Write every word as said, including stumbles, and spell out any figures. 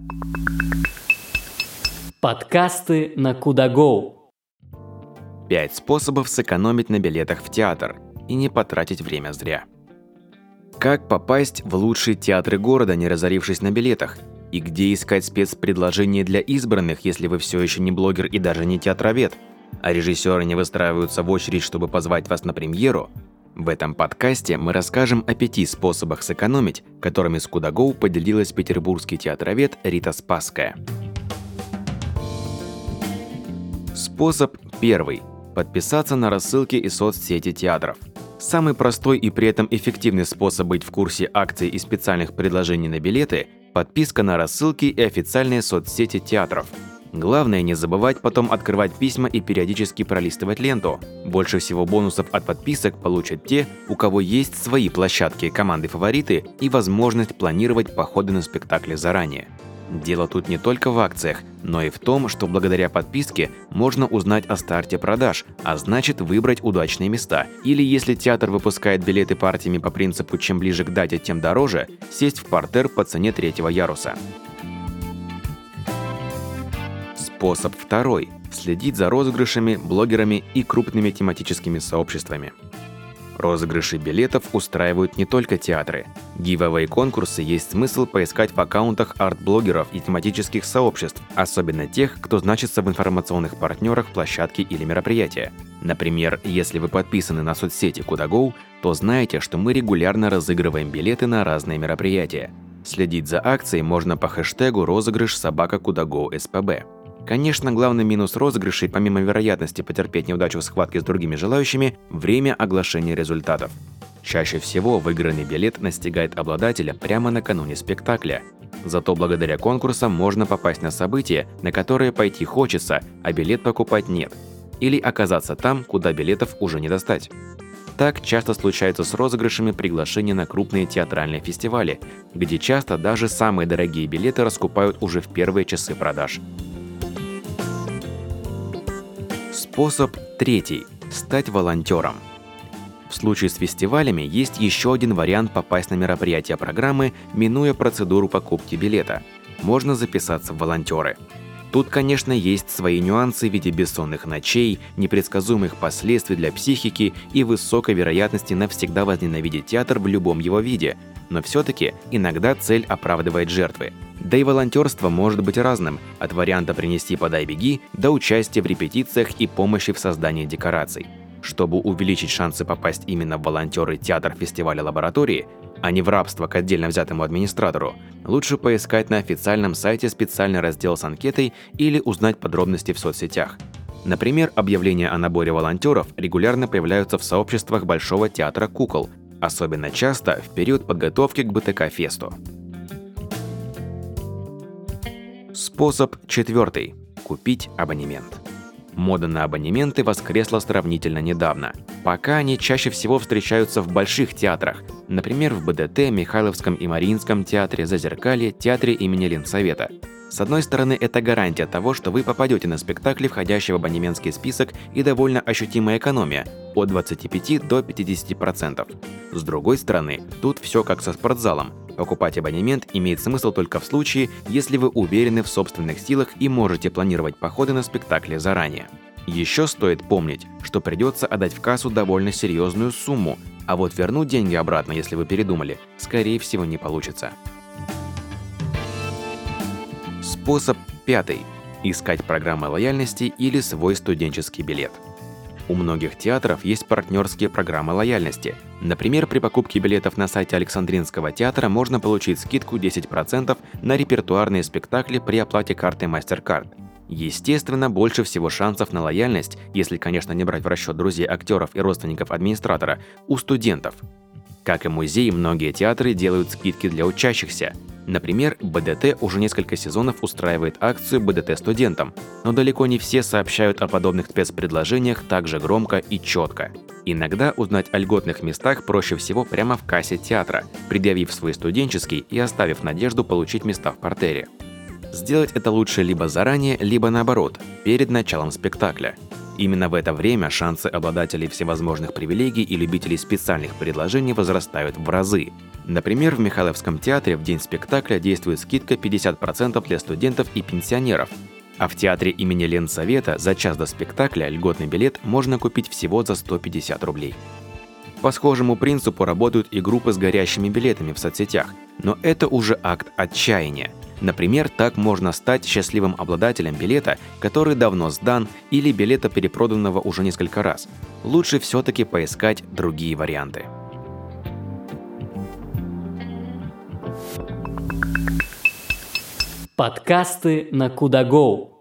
Подкасты на Кудаго. Пять способов сэкономить на билетах в театр и не потратить время зря. Как попасть в лучшие театры города, не разорившись на билетах? И где искать спецпредложения для избранных, если вы все еще не блогер и даже не театровед? А режиссеры не выстраиваются в очередь, чтобы позвать вас на премьеру? В этом подкасте мы расскажем о пяти способах сэкономить, которыми с Кудаго поделилась петербургский театровед Рита Спасская. Способ первый. Подписаться на рассылки и соцсети театров. Самый простой и при этом эффективный способ быть в курсе акций и специальных предложений на билеты – подписка на рассылки и официальные соцсети театров. Главное не забывать потом открывать письма и периодически пролистывать ленту. Больше всего бонусов от подписок получат те, у кого есть свои площадки, команды-фавориты и возможность планировать походы на спектакли заранее. Дело тут не только в акциях, но и в том, что благодаря подписке можно узнать о старте продаж, а значит выбрать удачные места. Или если театр выпускает билеты партиями по принципу «чем ближе к дате, тем дороже», сесть в партер по цене третьего яруса. Способ второй. Следить за розыгрышами, блогерами и крупными тематическими сообществами. Розыгрыши билетов устраивают не только театры. Гивэвэй конкурсы есть смысл поискать в аккаунтах арт-блогеров и тематических сообществ, особенно тех, кто значится в информационных партнерах площадки или мероприятия. Например, если вы подписаны на соцсети Кудаго, то знаете, что мы регулярно разыгрываем билеты на разные мероприятия. Следить за акцией можно по хэштегу розыгрыш собака Кудаго СПБ. Конечно, главный минус розыгрышей, помимо вероятности потерпеть неудачу в схватке с другими желающими, время оглашения результатов. Чаще всего выигранный билет настигает обладателя прямо накануне спектакля. Зато благодаря конкурсам можно попасть на событие, на которое пойти хочется, а билет покупать нет. Или оказаться там, куда билетов уже не достать. Так часто случается с розыгрышами приглашения на крупные театральные фестивали, где часто даже самые дорогие билеты раскупают уже в первые часы продаж. Способ третий. Стать волонтером. В случае с фестивалями есть еще один вариант попасть на мероприятие программы, минуя процедуру покупки билета. Можно записаться в волонтеры. Тут, конечно, есть свои нюансы в виде бессонных ночей, непредсказуемых последствий для психики и высокой вероятности навсегда возненавидеть театр в любом его виде. Но все-таки иногда цель оправдывает жертвы. Да и волонтерство может быть разным, от варианта «принести, подай, беги» до участия в репетициях и помощи в создании декораций. Чтобы увеличить шансы попасть именно в волонтеры театр фестиваля лаборатории, а не в рабство к отдельно взятому администратору, лучше поискать на официальном сайте специальный раздел с анкетой или узнать подробности в соцсетях. Например, объявления о наборе волонтеров регулярно появляются в сообществах Большого театра кукол, особенно часто в период подготовки к БТК-фесту. Способ четвертый. Купить абонемент. Мода на абонементы воскресла сравнительно недавно. Пока они чаще всего встречаются в больших театрах, например, в БДТ, Михайловском и Мариинском театре, Зазеркалье, театре имени Ленсовета. С одной стороны, это гарантия того, что вы попадете на спектакли, входящие в абонементский список, и довольно ощутимая экономия – от двадцати пяти до пятидесяти процентов. С другой стороны, тут все как со спортзалом. Покупать абонемент имеет смысл только в случае, если вы уверены в собственных силах и можете планировать походы на спектакли заранее. Еще стоит помнить, что придется отдать в кассу довольно серьезную сумму, а вот вернуть деньги обратно, если вы передумали, скорее всего не получится. Способ пятый. Искать программы лояльности или свой студенческий билет. У многих театров есть партнерские программы лояльности. Например, при покупке билетов на сайте Александринского театра можно получить скидку десять процентов на репертуарные спектакли при оплате картой MasterCard. Естественно, больше всего шансов на лояльность, если, конечно, не брать в расчет друзей актеров и родственников администратора, у студентов. Как и музей, многие театры делают скидки для учащихся. Например, БДТ уже несколько сезонов устраивает акцию БДТ студентам, но далеко не все сообщают о подобных спецпредложениях так же громко и четко. Иногда узнать о льготных местах проще всего прямо в кассе театра, предъявив свой студенческий и оставив надежду получить места в партере. Сделать это лучше либо заранее, либо наоборот, перед началом спектакля. Именно в это время шансы обладателей всевозможных привилегий и любителей специальных предложений возрастают в разы. Например, в Михайловском театре в день спектакля действует скидка пятьдесят процентов для студентов и пенсионеров. А в театре имени Ленсовета за час до спектакля льготный билет можно купить всего за сто пятьдесят рублей. По схожему принципу работают и группы с горящими билетами в соцсетях, но это уже акт отчаяния. Например, так можно стать счастливым обладателем билета, который давно сдан, или билета, перепроданного уже несколько раз. Лучше все-таки поискать другие варианты. Подкасты на Кудагоу.